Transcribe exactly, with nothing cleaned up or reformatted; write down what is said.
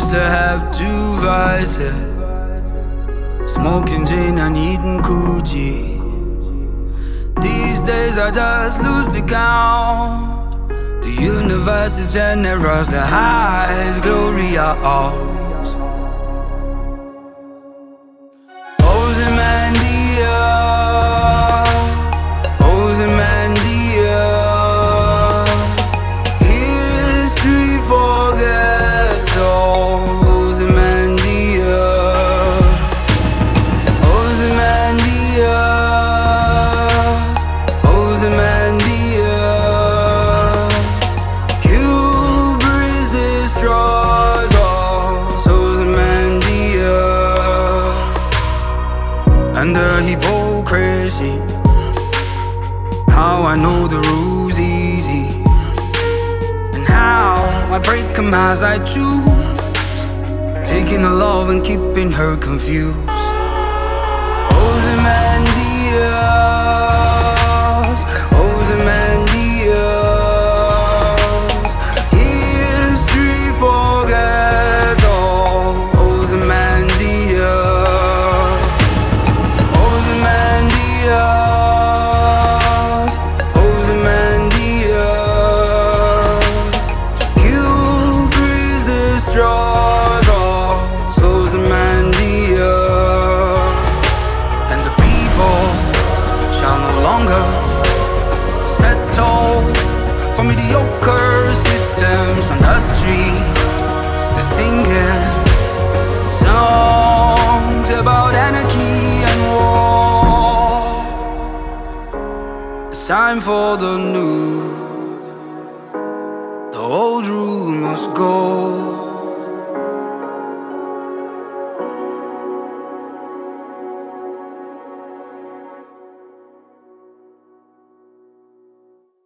used to have two vices, smoking gin and eating coochie. These days I just lose the count. The universe is generous, the highest glory are ours. Ozymandias, Ozymandias, history forgets all. Ozymandias, Ozymandias, Ozymandias, hubris destroys us. Ozymandias, and the hypocrisy, how I know the rules easy, and how I break them as I choose, taking the love and keeping her confused. Ozymandias, Ozymandias, history forgets all. Ozymandias, Ozymandias, Ozymandias, hubris destroys us. Ozymandias, and the people shall no longer settle for mediocre systems on the street. They're singing songs about anarchy and war. It's time for the new. The old rule must go.